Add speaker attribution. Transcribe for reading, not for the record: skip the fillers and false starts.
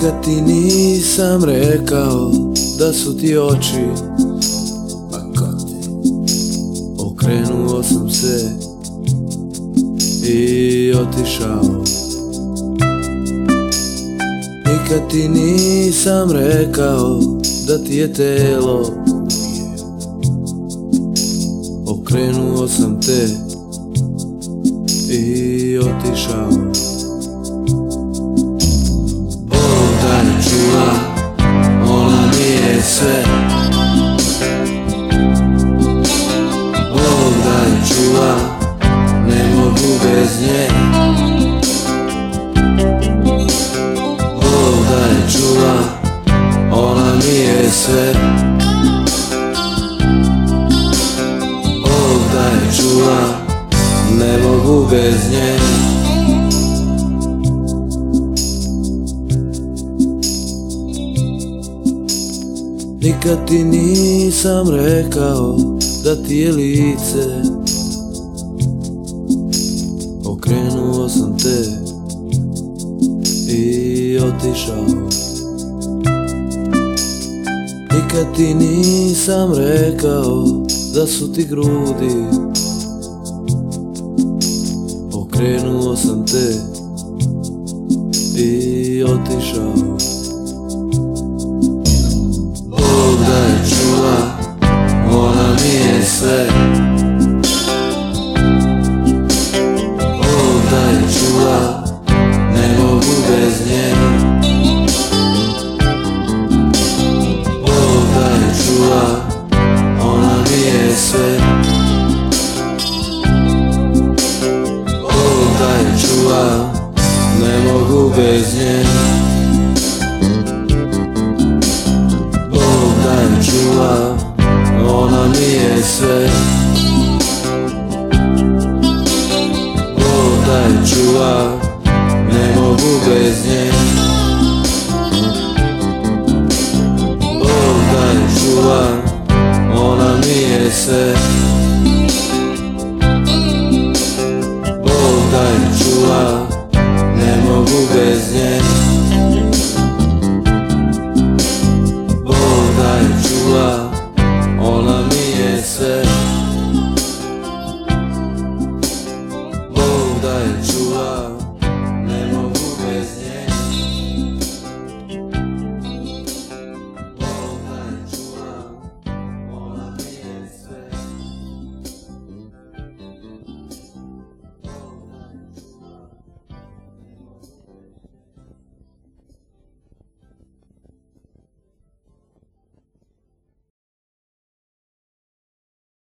Speaker 1: Nikad ti nisam rekao da su ti oči, a kad ti okrenuo sam se i otišao. Nikad ti nisam rekao da ti je telo, okrenuo sam te i otišao. Bog da je čula, ona mi je sve. Bog da je čula, ne mogu bez nje. Bog da je čula, ona mi je sve. Bog da je čula, ne mogu bez nje. Nikad ti nisam rekao da ti je lice, okrenuo sam te i otišao. Nikad ti nisam rekao da su ti grudi, okrenuo sam te i otišao. Bog da je čula, ona mi je sve. Bog da je čula, ne mogu bez nje. Bog da je čula, ona mi je sve. Bog da je čula, ne mogu bez nje. Bog da je čula, ona mi je sve. Bog da je čula, ne mogu bez nje. Bog da je čula, ona mi je sve. Bog da je čula, ne mogu bez nje. Bog da je čula,